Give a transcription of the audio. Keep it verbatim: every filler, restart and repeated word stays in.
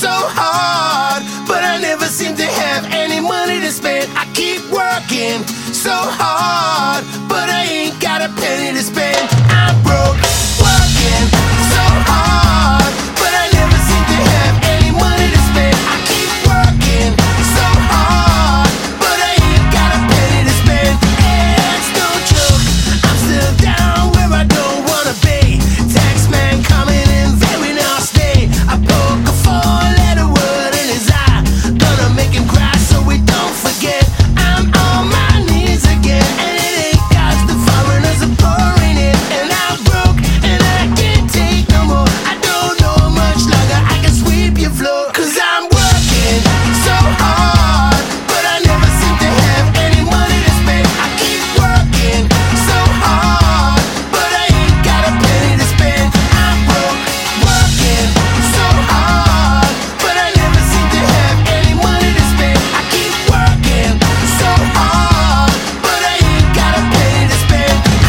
so hard, but I never seem to have any money to spend. I keep working so hard,